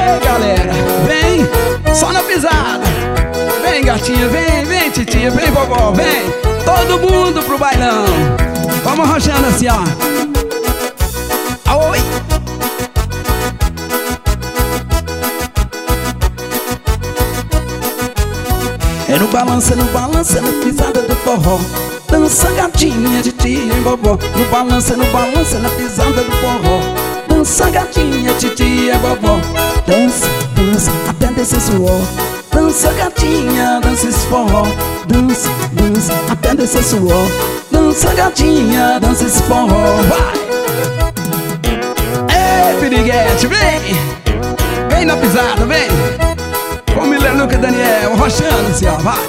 Ei, galera, vem, só na pisada. Vem, gatinha, vem, vem, titia, vem, vovó, vem. Todo mundo pro bailão. Vamos arrochando assim, ó. Oi. É no balança, na pisada do forró. Dança, gatinha, titia e vovó. No balança, na pisada do forró. Dança, gatinha, titia e vovó. Dança, dança, até descer suor. Dança, gatinha, dança esse forró. Dança, dança, até descer suor. Dança, gatinha, dança esse forró. Vai! Ei, piriguete, vem! Vem na pisada, vem! Com Milenuca e Daniel, rochando assim, ó, vai!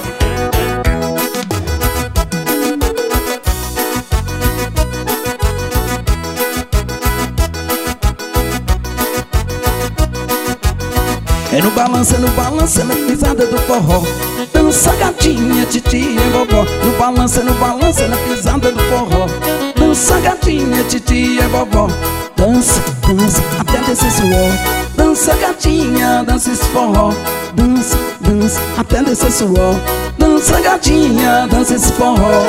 É no balança, na pisada do forró. Dança, gatinha, titia e vovó. No balança, na pisada do forró. Dança, gatinha, titia e vovó. Dança, dança, até descer suor. Dança, gatinha, dança esse forró. Dança, dança, até descer suor. Dança, gatinha, dança esse forró.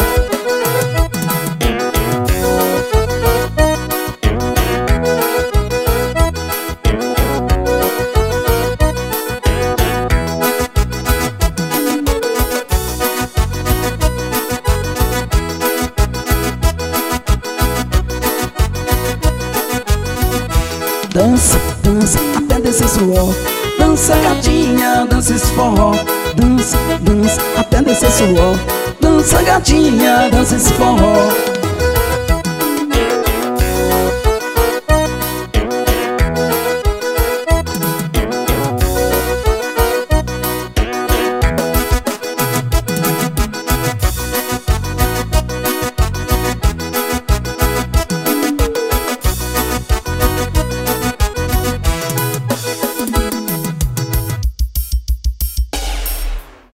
Dança, dança, até descer suor. Dança, gatinha, dança esse forró. Dança, dança, até descer suor. Dança, gatinha, dança esse forró.